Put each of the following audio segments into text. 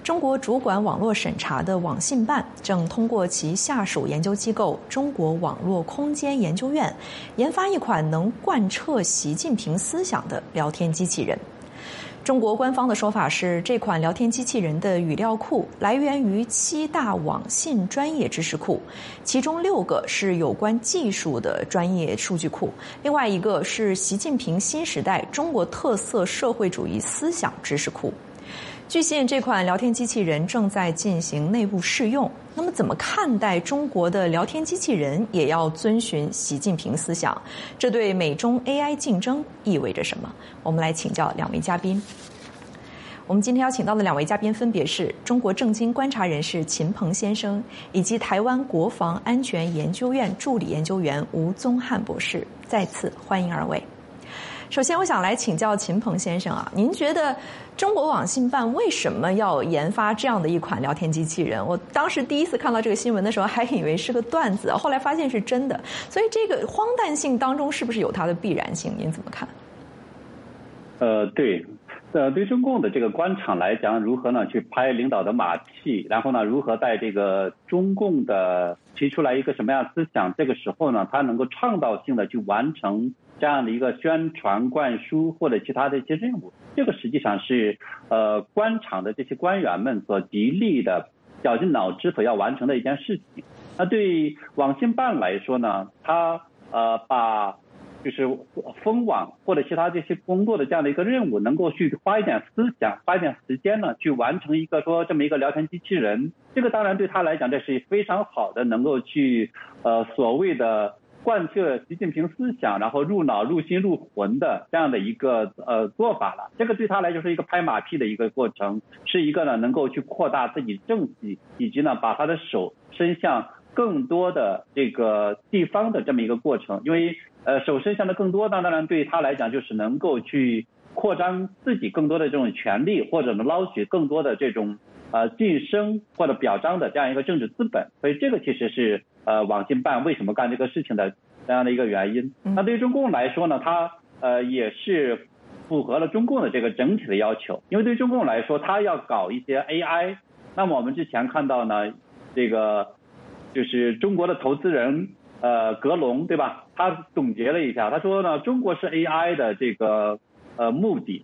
中国主管网络审查的网信办正通过其下属研究机构中国网络空间研究院，研发一款能贯彻习近平思想的聊天机器人。中国官方的说法是，这款聊天机器人的语料库来源于7大网信专业知识库，其中6个是有关技术的专业数据库，另外1个是习近平新时代中国特色社会主义思想知识库。据悉，这款聊天机器人正在进行内部试用。那么，怎么看待中国的聊天机器人也要遵循习近平思想？这对美中 AI 竞争意味着什么？我们来请教2位嘉宾。我们今天邀请到的2位嘉宾分别是中国政经观察人士秦鹏先生，以及台湾国防安全研究院助理研究员吴宗翰博士。再次欢迎2位。首先，我想来请教秦鹏先生啊，您觉得中国网信办为什么要研发这样的一款聊天机器人？我当时第一次看到这个新闻的时候，还以为是个段子，后来发现是真的。所以这个荒诞性当中是不是有它的必然性？您怎么看？ 对。对中共的这个官场来讲，如何呢去拍领导的马屁，然后呢如何在这个中共的提出来一个什么样的思想，这个时候呢他能够创造性的去完成这样的一个宣传灌输或者其他的一些任务，这个实际上是官场的这些官员们所极力的绞尽脑汁所要完成的一件事情。那对网信办来说呢，他把就是封网或者其他这些工作的这样的一个任务，能够去花一点思想，花一点时间呢，去完成一个说这么一个聊天机器人。这个当然对他来讲，这是非常好的，能够去所谓的贯彻习近平思想，然后入脑入心入魂的这样的一个做法了。这个对他来说是一个拍马屁的一个过程，是一个呢能够去扩大自己政绩，以及呢把他的手伸向更多的这个地方的这么一个过程。因为手伸向的更多，当然对他来讲就是能够去扩张自己更多的这种权利，或者呢捞取更多的这种晋升或者表彰的这样一个政治资本。所以这个其实是网信办为什么干这个事情的这样的一个原因。那对于中共来说呢，它也是符合了中共的这个整体的要求。因为对中共来说，它要搞一些 AI。那么我们之前看到呢，这个就是中国的投资人格隆，对吧？他总结了一下，他说呢，中国是 AI 的这个目的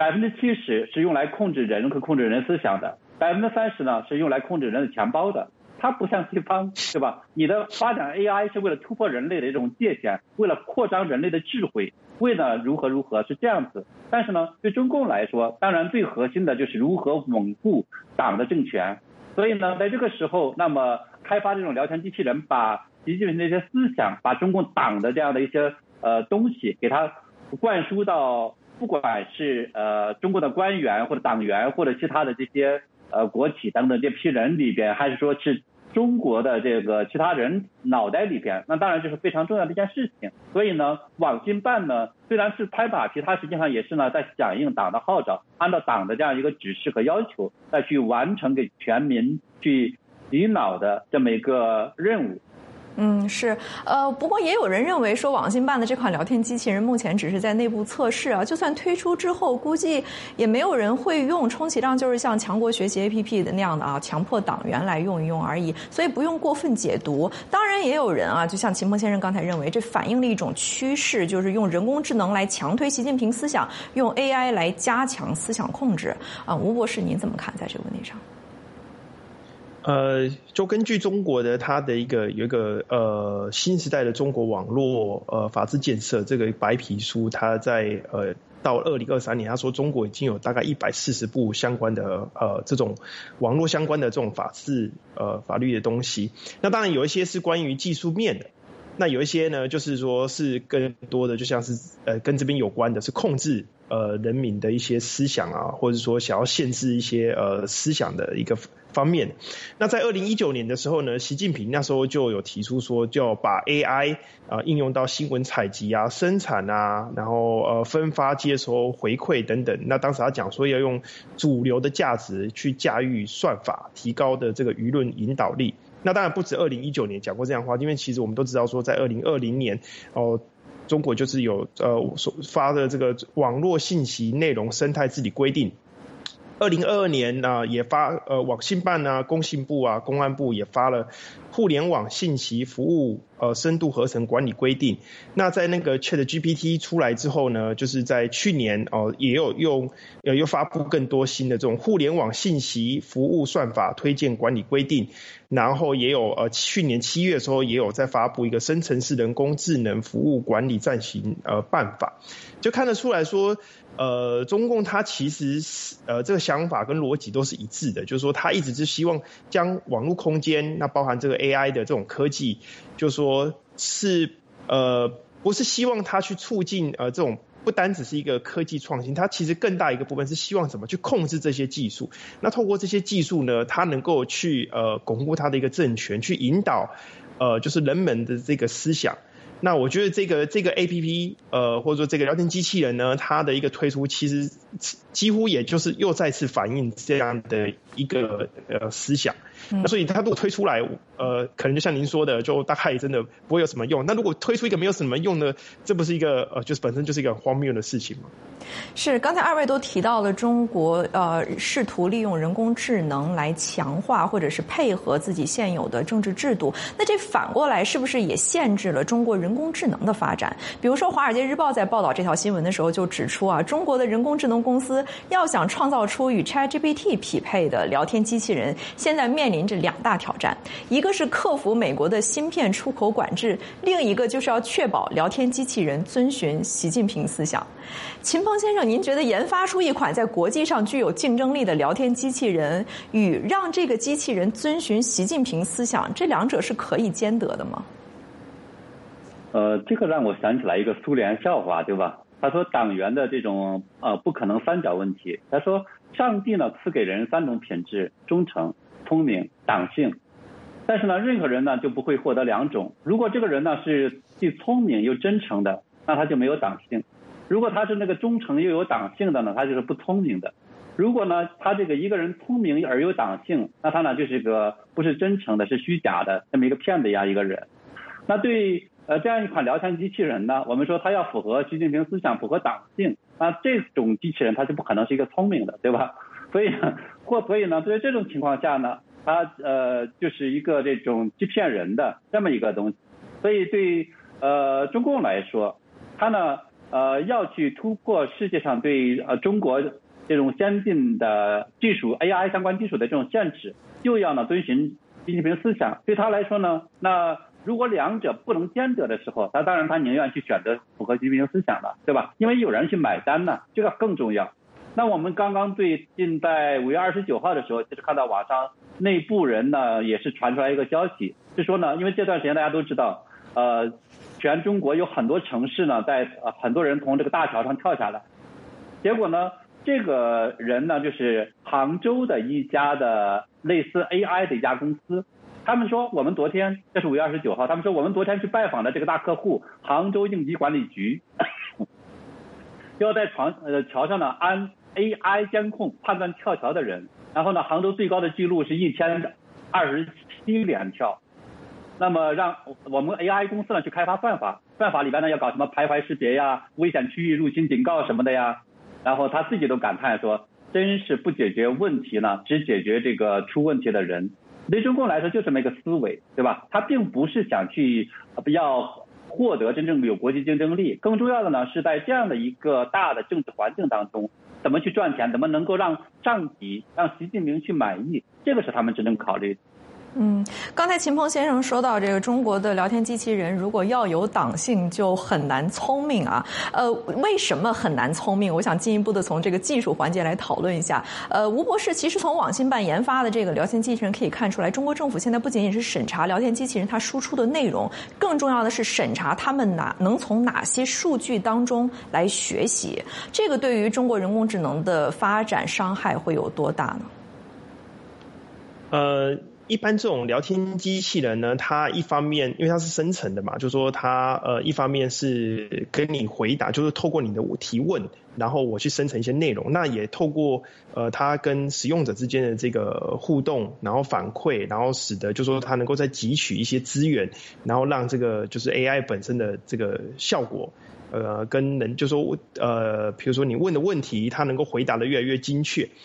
，70%是用来控制人和控制人思想的，30%呢是用来控制人的钱包的。它不像西方，对吧？你的发展 AI 是为了突破人类的一种界限，为了扩张人类的智慧，为了如何是这样子。但是呢，对中共来说，当然最核心的就是如何稳固党的政权。所以呢，在这个时候，那么开发这种聊天机器人，把习近平的一些思想，把中共党的这样的一些东西，给它灌输到不管是中国的官员或者党员或者其他的这些国企等等这批人里边，还是说是中国的这个其他人脑袋里边，那当然就是非常重要的一件事情。所以呢，网信办呢虽然是拍马屁，它实际上也是呢在响应党的号召，按照党的这样一个指示和要求，再去完成给全民去洗脑的这么一个任务。 是，不过也有人认为说，网信办的这款聊天机器人目前只是在内部测试啊，就算推出之后，估计也没有人会用，充其量就是像强国学习 APP 的那样的啊，强迫党员来用一用而已，所以不用过分解读。当然，也有人啊，就像秦鹏先生刚才认为，这反映了一种趋势，就是用人工智能来强推习近平思想，用 AI 来加强思想控制啊。吴博士，您怎么看在这个问题上？ 就根据中国的它的有一个新时代的中国网络法治建设这个白皮书，它在到2023年，他说中国已经有大概140部相关的这种网络相关的这种法治法律的东西。那当然有一些是关于技术面的，那有一些呢就是说是更多的就像是跟这边有关的是控制人民的一些思想啊，或者说想要限制一些思想的一个方面。那在2019年的时候呢，习近平那时候就有提出说，就把 AI 应用到新闻采集啊、生产啊，然后分发、接收、回馈等等。那当时他讲说要用主流的价值去驾驭算法，提高的这个舆论引导力。那当然不止2019年讲过这样的话，因为其实我们都知道说，在2020年中国就是有所发的这个网络信息内容生态治理规定。 2022年也发网信办工信部公安部也发了互联网信息服务深度合成管理规定。那在那个 ChatGPT 出来之后呢，就是在去年也有又发布更多新的这种互联网信息服务算法推荐管理规定，然后也有去年7月的时候也有再发布一个生成式人工智能服务管理暂行办法，就看得出来说中共它其实这个想法跟逻辑都是一致的，就是说它一直是希望将网络空间，那包含这个 AI 的这种科技，就是说是不是希望它去促进这种不单只是一个科技创新，它其实更大一个部分是希望怎么去控制这些技术。那透过这些技术呢，它能够去巩固它的一个政权，去引导就是人们的这个思想。那我觉得这个 APP 或者说这个聊天机器人呢，它的一个推出其实几乎也就是又再次反映这样的一个思想。那所以它如果推出来可能就像您说的，就大概真的不会有什么用。那如果推出一个没有什么用的，这不是一个就是本身就是一个荒谬的事情吗？ 是，刚才二位都提到了中国试图利用人工智能来强化或者是配合自己现有的政治制度，那这反过来是不是也限制了中国人工智能的发展？比如说《华尔街日报》在报道这条新闻的时候就指出中国的人工智能公司要想创造出与 ChatGPT 匹配的聊天机器人，现在面临着2大挑战，一个是克服美国的芯片出口管制，另一个就是要确保聊天机器人遵循习近平思想。秦鹏先生，您觉得研发出一款在国际上具有竞争力的聊天机器人与让这个机器人遵循习近平思想，这两者是可以兼得的吗？ 这个让我想起来一个苏联笑话，对吧？他说党员的这种不可能三角问题。他说上帝呢赐给人3种品质：忠诚、聪明、党性。但是呢，任何人呢就不会获得2种。如果这个人呢是既聪明又真诚的，那他就没有党性；如果他是那个忠诚又有党性的呢，他就是不聪明的。如果呢他这个一个人聪明而有党性，那他呢就是个不是真诚的，是虚假的，这么一个骗子一样一个人。那对这样一款聊天机器人呢，我们说它要符合习近平思想，符合党性，那这种机器人它就不可能是一个聪明的，对吧？所以呢，对这种情况下呢，它就是一个这种欺骗人的这么一个东西。所以对中共来说，它呢要去突破世界上对中国这种先进的技术 AI 相关技术的这种限制，又要呢遵循习近平思想，对他来说呢，那如果2者不能兼得的时候，那当然他宁愿去选择符合习近平思想了，对吧？因为有人去买单呢，这个更重要。那我们刚刚最近在5月29号的时候，就是看到网上内部人呢也是传出来一个消息，是说呢，因为这段时间大家都知道，全中国有很多城市呢，在很多人从这个大桥上跳下来，结果呢，这个人呢就是杭州的一家的类似 AI 的一家公司。他们说我们昨天，这是5月29号，他们说我们昨天去拜访的这个大客户杭州应急管理局，要在桥上呢安 AI 监控判断跳桥的人，然后呢杭州最高的记录是1027连跳。那么让我们 AI 公司呢去开发算法里边呢要搞什么徘徊识别呀、危险区域入侵警告什么的呀，然后他自己都感叹说，真是不解决问题呢，只解决这个出问题的人。对中共来说就这么一个思维，对吧？他并不是想去要获得真正有国际竞争力，更重要的呢是在这样的一个大的政治环境当中，怎么去赚钱，怎么能够让上级让习近平去满意，这个是他们真正考虑的。 刚才秦鹏先生说到这个中国的聊天机器人如果要有党性就很难聪明啊，为什么很难聪明？我想进一步的从这个技术环节来讨论一下。吴博士，其实从网信办研发的这个聊天机器人可以看出来，中国政府现在不仅仅是审查聊天机器人它输出的内容，更重要的是审查他们能从哪些数据当中来学习。这个对于中国人工智能的发展伤害会有多大呢？一般这种聊天机器人呢，它一方面因为它是生成的嘛，就是说它一方面是跟你回答，就是透过你的提问，然后我去生成一些内容，那也透过它跟使用者之间的这个互动，然后反馈，然后使得就是说它能够再汲取一些资源，然后让这个就是 AI 本身的这个效果跟人就说比如说你问的问题，它能够回答的越来越精确。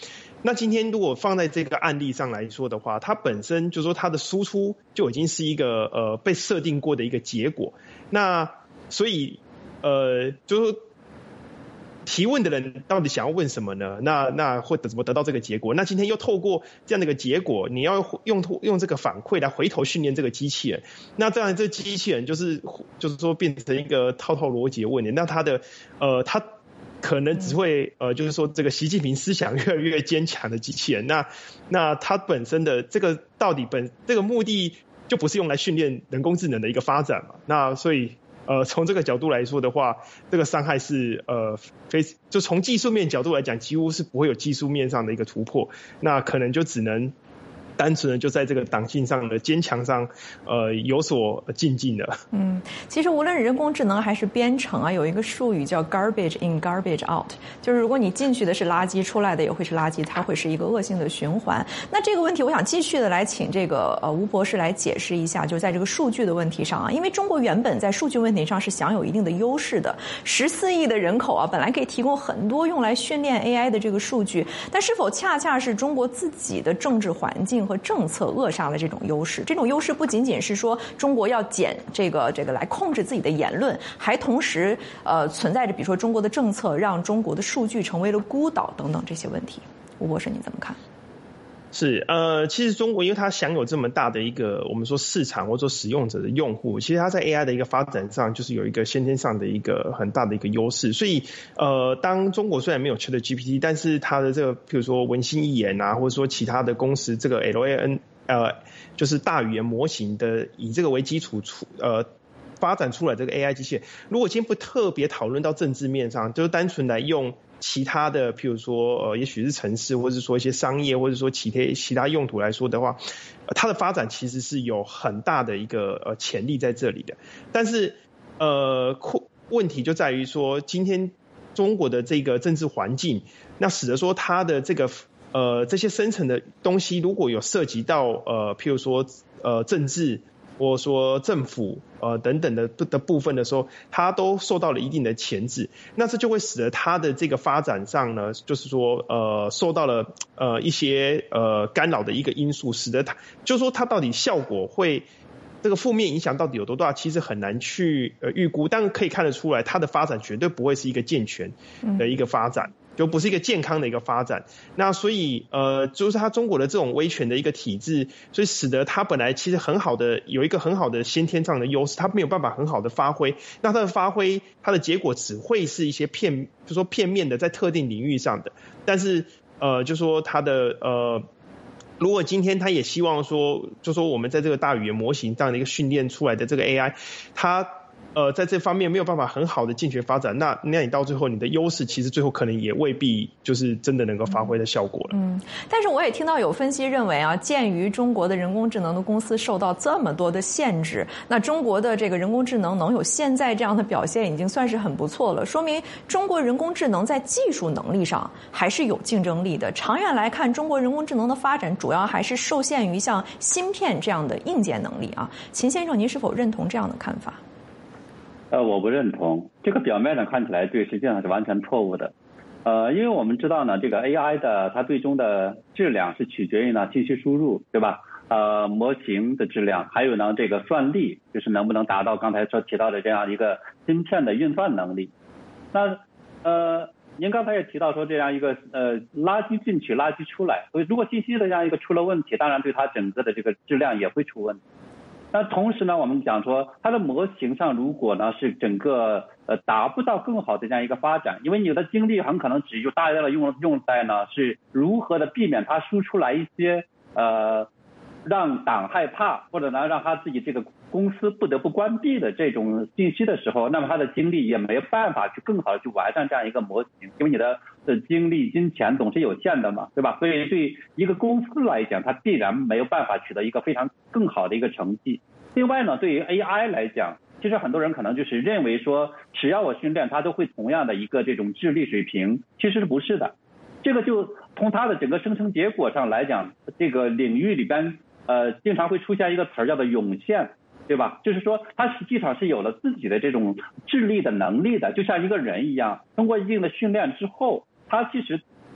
那今天如果放在这个案例上来说的话，它本身就是说它的输出就已经是一个被设定过的一个结果。那所以就是说提问的人到底想要问什么呢？那会怎么得到这个结果？那今天又透过这样的一个结果，你要用这个反馈来回头训练这个机器人。那这样这机器人就是说变成一个套逻辑的问题。那它可能只会就是说这个习近平思想越来越坚强的机器人。那它本身的这个到底这个目的就不是用来训练人工智能的一个发展嘛？那所以从这个角度来说的话，这个伤害是就从技术面角度来讲，几乎是不会有技术面上的一个突破，那可能就只能单纯的就在这个党性上的坚强上有所进进的。 其实无论人工智能还是编程啊，有一个术语叫 garbage in garbage out， 就是如果你进去的是垃圾，出来的也会是垃圾，它会是一个恶性的循环。那这个问题我想继续的来请这个吴博士来解释一下，就是在这个数据的问题上啊，因为中国原本在数据问题上是享有一定的优势的，14亿的人口啊，本来可以提供很多用来训练 AI 的这个数据，但是否恰恰是中国自己的政治环境和政策扼杀了这种优势？这种优势不仅仅是说中国要减这个来控制自己的言论，还同时存在着比如说中国的政策让中国的数据成为了孤岛等等这些问题。吴博士你怎么看？ 是其实中国因为它享有这么大的一个我们说市场或者说使用者的用户，其实它在 AI 的一个发展上就是有一个先天上的一个很大的一个优势。所以当中国虽然没有 ChatGPT， 但是它的这个比如说文心一言啊，或者说其他的公司这个 LAN就是大语言模型的以这个为基础发展出来这个 AI 机器人，如果今天不特别讨论到政治面上，就是单纯来用其他的譬如说也许是程式或者说一些商业或者说其他用途来说的话，它的发展其实是有很大的一个潜力在这里的。但是问题就在于说今天中国的这个政治环境，那使得说它的这个这些深层的东西如果有涉及到譬如说政治或者说政府等等的部分的时候，它都受到了一定的钳制，那这就会使得它的这个发展上呢，就是说受到了一些干扰的一个因素，使得它就是说它到底效果会这个负面影响到底有多大，其实很难去预估，但可以看得出来它的发展绝对不会是一个健全的一个发展，就不是一个健康的一个发展。那所以就是它中国的这种威权的一个体制，所以使得它本来其实很好的有一个很好的先天上的优势，它没有办法很好的发挥，那它的发挥它的结果只会是一些就说片面的在特定领域上的。但是就说它的如果今天他也希望说就说我们在这个大语言模型这样的一个训练出来的这个 AI， 它在这方面没有办法很好的健全发展，那你到最后你的优势其实最后可能也未必就是真的能够发挥的效果了。 但是我也听到有分析认为啊，鉴于中国的人工智能的公司受到这么多的限制，那中国的这个人工智能能有现在这样的表现已经算是很不错了，说明中国人工智能在技术能力上还是有竞争力的。长远来看，中国人工智能的发展主要还是受限于像芯片这样的硬件能力啊。秦先生，您是否认同这样的看法？ 我不认同，这个表面上看起来对，实际上是完全错误的。因为我们知道呢，这个 AI 的它最终的质量是取决于呢信息输入，对吧？模型的质量，还有呢这个算力，就是能不能达到刚才所提到的这样一个芯片的运算能力。那您刚才也提到说这样一个垃圾进去垃圾出来，所以如果信息的这样一个出了问题，当然对它整个的这个质量也会出问题。那同时呢，我们讲说它的模型上如果呢是整个达不到更好的这样一个发展，因为你的精力很可能只有大量的用在呢是如何的避免它输出来一些让党害怕或者呢让他自己这个公司不得不关闭的这种信息的时候，那么他的精力也没有办法去更好的去完善这样一个模型，因为你的精力金钱总是有限的嘛，对吧？所以对一个公司来讲，它必然没有办法取得一个非常更好的一个成绩。另外呢，对于 AI 来讲，其实很多人可能就是认为说只要我训练它都会同样的一个这种智力水平，其实是不是的。这个就从它的整个生成结果上来讲，这个领域里边经常会出现一个词儿叫做涌现，对吧？就是说它实际上是有了自己的这种智力的能力的，就像一个人一样，通过一定的训练之后，它其实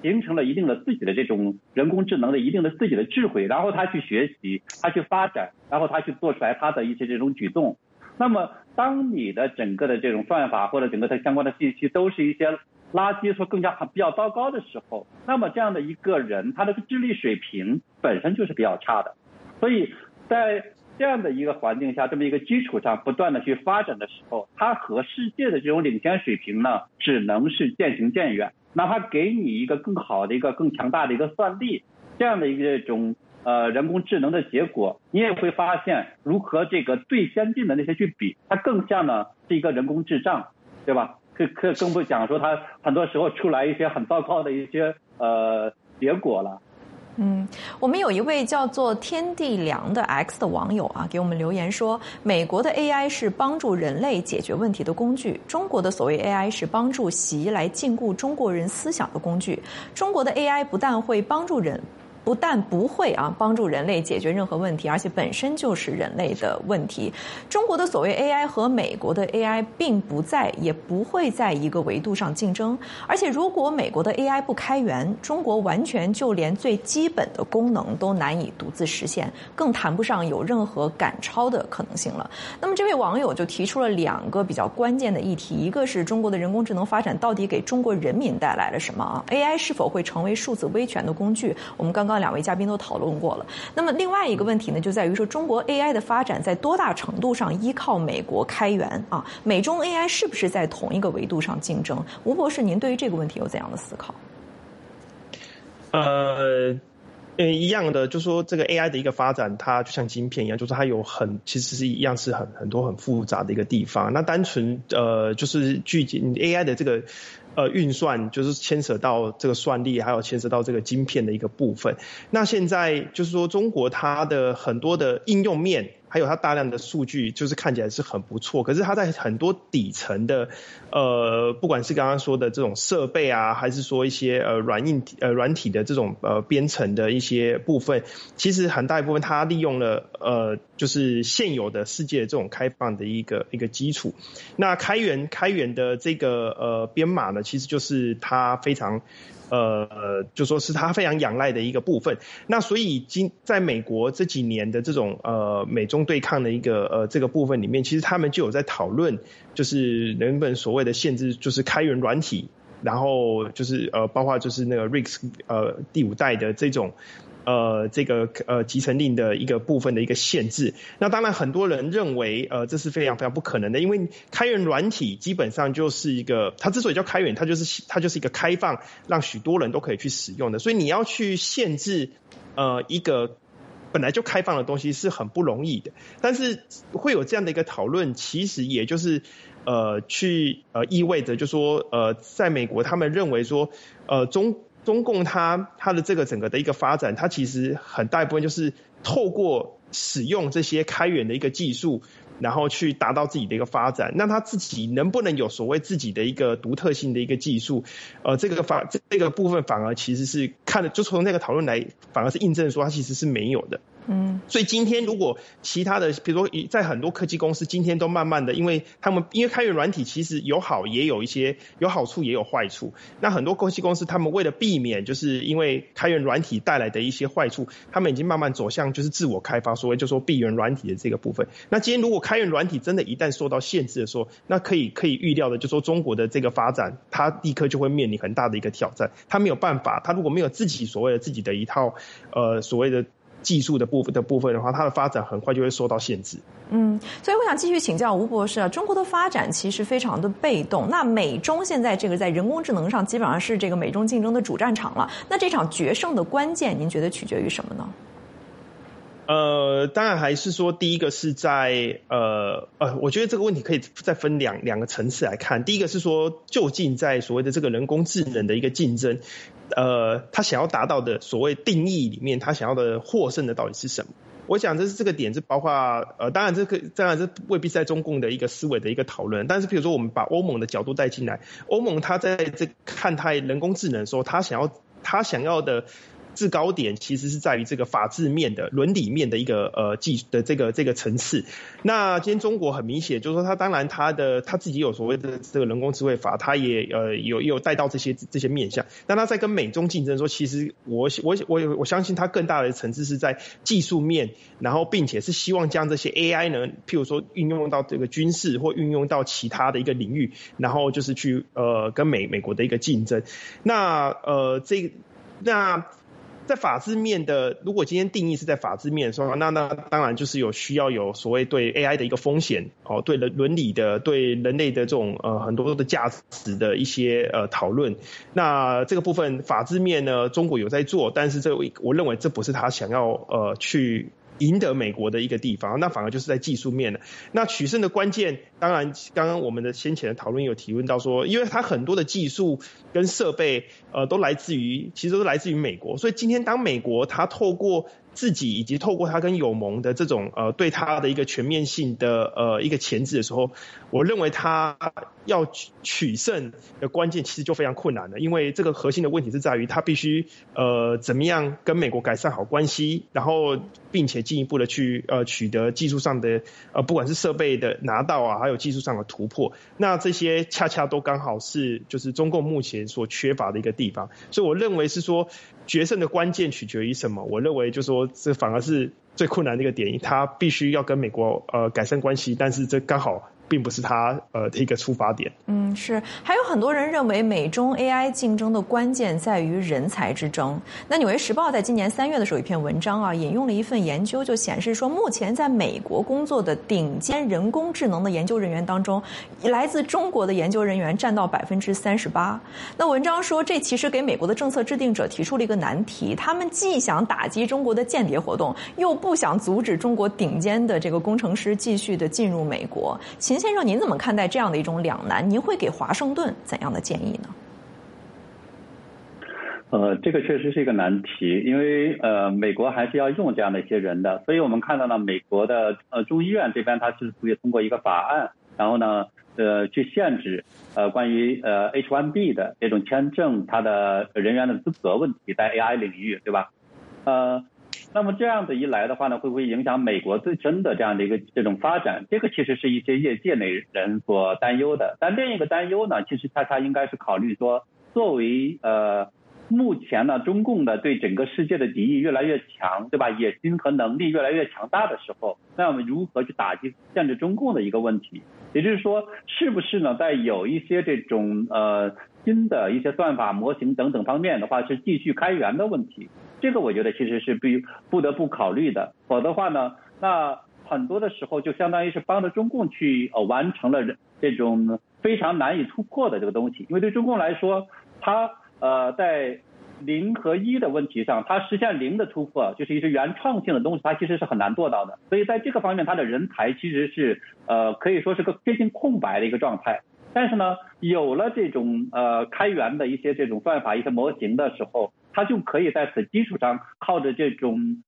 形成了一定的自己的这种人工智能的一定的自己的智慧，然后它去学习，它去发展，然后它去做出来它的一些这种举动。那么当你的整个的这种算法或者整个的相关的信息都是一些垃圾说更加比较糟糕的时候，那么这样的一个人他的智力水平本身就是比较差的。所以在这样的一个环境下，这么一个基础上不断的去发展的时候，它和世界的这种领先水平呢，只能是渐行渐远。哪怕给你一个更好的一个更强大的一个算力，这样的一个这种人工智能的结果，你也会发现如何这个最先进的那些去比，它更像呢是一个人工智障，对吧？更不讲说它很多时候出来一些很糟糕的一些结果了。 我们有一位叫做天地良的 X 的网友啊，给我们留言说，美国的 AI 是帮助人类解决问题的工具，中国的所谓 AI 是帮助习来禁锢中国人思想的工具。中国的 AI 不但不会帮助人类解决任何问题，而且本身就是人类的问题。中国的所谓 AI 和美国的 AI 并不在也不会在一个维度上竞争，而且如果美国的 AI 不开源，中国完全就连最基本的功能都难以独自实现，更谈不上有任何赶超的可能性了。那么这位网友就提出了2个比较关键的议题，一个是中国的人工智能发展到底给中国人民带来了什么AI 是否会成为数字威权的工具，我们刚刚2位嘉宾都讨论过了。那么另外一个问题呢，就在于说中国 AI 的发展在多大程度上依靠美国开源美中 AI 是不是在同一个维度上竞争？吴博士，您对于这个问题有怎样的思考？ 一样的，就说这个 AI 的一个发展，它就像晶片一样，就是它有其实是一样是很多很复杂的一个地方。那单纯就是AI 的这个运算，就是牵扯到这个算力，还有牵扯到这个晶片的一个部分。那现在就是说中国它的很多的应用面，还有它大量的数据，就是看起来是很不错，可是它在很多底层的不管是刚刚说的这种设备啊，还是说一些软体的这种编程的一些部分，其实很大一部分它利用了就是现有的世界的这种开放的一个基础。那开源的这个编码呢，其实就是它非常就说是它非常仰赖的一个部分。那所以在美国这几年的这种美中对抗的一个这个部分里面，其实他们就有在讨论，就是能不能所谓的限制，就是开源软体，然后就是包括就是那个 RISC 第5代的这种这个集成令的一个部分的一个限制。那当然很多人认为这是非常非常不可能的，因为开源软体基本上就是一个，它之所以叫开源，它就是一个开放，让许多人都可以去使用的，所以你要去限制一个本来就开放的东西是很不容易的。但是会有这样的一个讨论，其实也就是意味着就说在美国他们认为说中共它的这个整个的一个发展，它其实很大一部分就是透过使用这些开源的一个技术，然后去达到自己的一个发展。那他自己能不能有所谓自己的一个独特性的一个技术？这个部分反而其实是就从那个讨论来，反而是印证说它其实是没有的。所以今天如果其他的，比如说在很多科技公司今天都慢慢的，因为开源软体其实有好处也有坏处。那很多科技公司他们为了避免就是因为开源软体带来的一些坏处，他们已经慢慢走向就是自我开发，所谓就说闭源软体的这个部分。那今天如果开源软体真的一旦受到限制的时候，那可以预料的就说中国的这个发展，它立刻就会面临很大的一个挑战。它没有办法，它如果没有自己的一套所谓的技术的部分的话，它的发展很快就会受到限制。 所以我想继续请教吴博士中国的发展其实非常的被动。那美中现在这个在人工智能上基本上是这个美中竞争的主战场了。那这场决胜的关键，您觉得取决于什么呢？ 当然还是说，第一个是在我觉得这个问题可以再分两个层次来看。第一个是说，究竟在所谓的这个人工智能的一个竞争，他想要达到的所谓定义里面，他想要的获胜的到底是什么？我想这个点是包括当然这未必是在中共的一个思维的一个讨论，但是比如说我们把欧盟的角度带进来，欧盟他在这看待人工智能的时候，他想要的制高点其实是在于这个法治面的、伦理面的一个这个层次。那今天中国很明显就是说，它当然它自己有所谓的这个人工智慧法，它也有带到这些面向。但它在跟美中竞争的时候，其实我相信它更大的层次是在技术面，然后并且是希望将这些 AI 呢，譬如说运用到这个军事或运用到其他的一个领域，然后就是去跟美国的一个竞争。那在法治面的，如果今天定义是在法治面的时候，那当然就是需要有所谓对 AI 的一个风险，对伦理的、对人类的这种很多的价值的一些讨论。那这个部分法治面呢，中国有在做，但是我认为这不是他想要去赢得美国的一个地方，那反而就是在技术面了。那取胜的关键，当然刚刚我们的先前的讨论有提问到说，因为它很多的技术跟设备其实都来自于美国，所以今天当美国它透过自己以及透过它跟友盟的这种对它的一个全面性的一个钳制的时候，我认为它要取胜的关键其实就非常困难了，因为这个核心的问题是在于它必须怎么样跟美国改善好关系，然后并且进一步的去取得技术上的不管是设备的拿到啊，还有技术上的突破，那这些恰恰都刚好是就是中共目前所缺乏的一个地方，所以我认为是说决胜的关键取决于什么？我认为就是说这反而是最困难的一个点，他必须要跟美国改善关系，但是这刚好并不是他的一个出发点。 是，还有很多人认为美中 AI 竞争的关键在于人才之争。那《纽约时报》在今年3月的时候，一篇文章啊，引用了一份研究，就显示说，目前在美国工作的顶尖人工智能的研究人员当中，来自中国的研究人员占到38%。那文章说，这其实给美国的政策制定者提出了一个难题，他们既想打击中国的间谍活动，又不想阻止中国顶尖的这个工程师继续的进入美国。秦先生，您怎么看待这样的一种两难？您会给华盛顿怎样的建议呢？ 这个确实是一个难题，因为美国还是要用这样的一些人的，所以我们看到呢，美国的众议院这边它是属于通过一个法案，然后呢去限制关于H1B 的这种签证它的人员的资格问题在 AI 领域，对吧？那么这样子一来的话呢，会不会影响美国自身的这种发展？这个其实是一些业界内人所担忧的。但另一个担忧呢，其实它应该是考虑说，作为目前呢中共的对整个世界的敌意越来越强，对吧？野心和能力越来越强大的时候，那我们如何去打击限制中共的一个问题？也就是说，是不是呢在有一些这种新的一些算法模型等等方面的话，是继续开源的问题？这个我觉得其实是不得不考虑的，否则的话呢，那很多的时候就相当于是帮着中共去完成了这种非常难以突破的这个东西。因为对中共来说，它在0和1的问题上，它实现0的突破，就是一些原创性的东西，它其实是很难做到的。所以在这个方面，它的人才其实是可以说是个接近空白的一个状态。但是呢，有了这种开源的一些这种算法、一些模型的时候，它就可以在此基础上靠着这种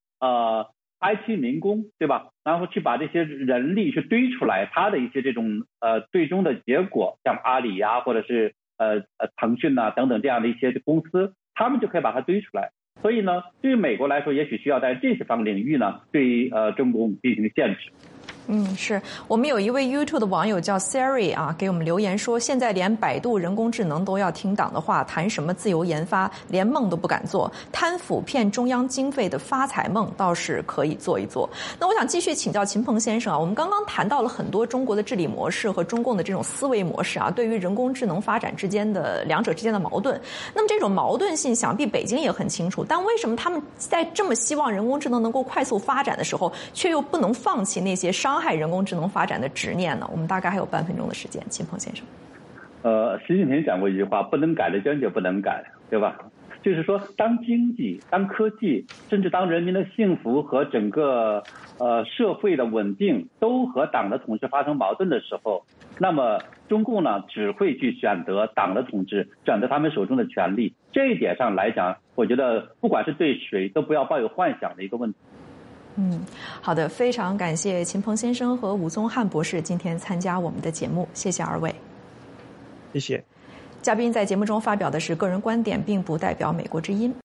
IT 民工，对吧？然后去把这些人力去堆出来，它的一些这种最终的结果，像阿里呀，或者是腾讯呐等等这样的一些公司，他们就可以把它堆出来。所以呢，对于美国来说，也许需要在这些领域呢，对中共进行限制。 是我们有一位 YouTube 的网友叫 Siri 啊，给我们留言说，现在连百度人工智能都要听党的话，谈什么自由研发，连梦都不敢做，贪腐骗中央经费的发财梦倒是可以做一做。那我想继续请教秦鹏先生啊，我们刚刚谈到了很多中国的治理模式和中共的这种思维模式啊，对于人工智能发展两者之间的矛盾。那么这种矛盾性，想必北京也很清楚，但为什么他们在这么希望人工智能能够快速发展的时候，却又不能放弃那些伤害人工智能发展的执念呢？我们大概还有半分钟的时间，秦鹏先生。 习近平讲过一句话，不能改的坚决不能改，对吧？就是说，当经济、当科技，甚至当人民的幸福和整个社会的稳定都和党的统治发生矛盾的时候，那么中共呢只会去选择党的统治，选择他们手中的权力。这一点上来讲，我觉得不管是对谁都不要抱有幻想的一个问题。 好的，非常感谢秦鹏先生和武宗汉博士今天参加我们的节目，谢谢二位。 谢谢。 嘉宾在节目中发表的是个人观点，并不代表美国之音。